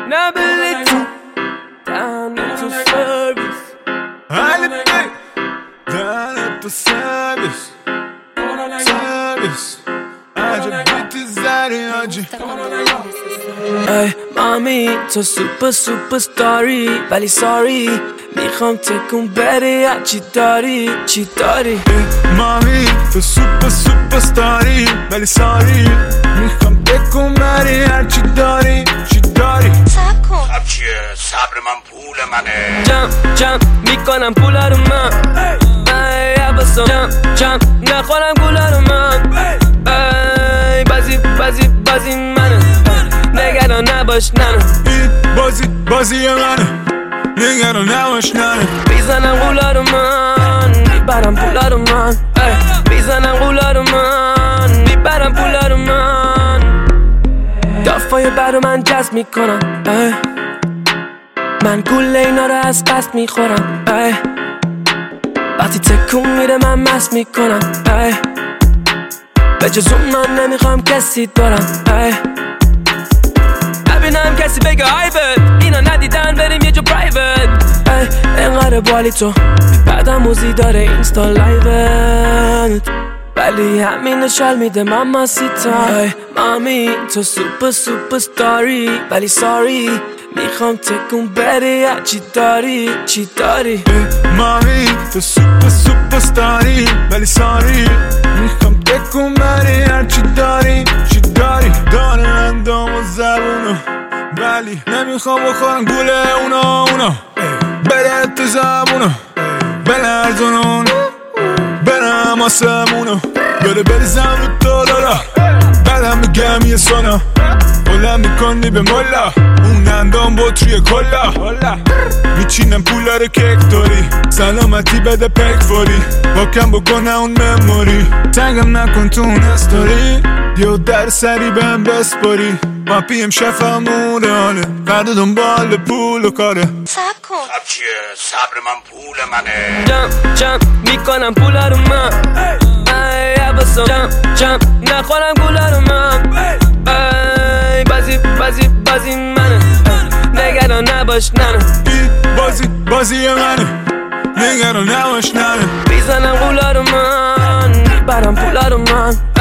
نه بلیتو دهنه تو سرویس حالی بی دهنه تو سرویس سرویس عجب بیتی زری آجی ای مامی تو سوپر ستاری ولی ساری میخوام تکون بری چی داری چی داری مامی تو سوپر ستاری ولی ساری میخوام تکون بری چی داری چی داری صبر کن صبر چیه؟ صبر من پول منه جم میکنم پولا رو من ای عباسم جم نخورم گولا رو من ای بازی منه نگران نباش ننه این بازی منه نگران نباش ننه میزنم غولا رو من میبرم پولا رو من میزنم غولا رو من میبرم پولا رو من دافای برو من جذب میکنم من گول اینا رو از قصد میخورم وقتی تکون میره من مست میکنم به جز اون من نمیخوام کسی دارم نبینم کسی بگه آیبت اینا ندیدن بریم یه جو پرایوت انقدر بالی تو بعدم موزی داره اینستا لایوت ولی همین شال میده ماما سیتا مامی تو سوپر ستاری ولی ساری میخوام تکون بری چی داری چی داری مامی تو سوپر ستاری ولی ساری میخوام تکون بری چی داری چی داری داره اندام و زبونو ولی نمیخوام بخورم گول اونا بره تو زبونو بلرزونون برم آسمونو بریزم رو تو دارا بعدم میگم یه سونا بلند میکنی به ملا اون اندام بطری کلا میچینم پولا رو کیک داری سلامتی بده پک فوری باکم بکنه اون مموری تنگم نکن تو اون استوری یه در سری بهم بسپاری ما پیم شفمون حاله فرد دنبال پول و کاره صبر کن صبر چیه؟ صبر من پول منه جم میکنم پولا رو من ای عباسم جم نخورم گولا رو من ای بازی منه نگران نباش ننه این بازی منه نگران نباش ننه میزنم غولا رو من میبرم پولا رو من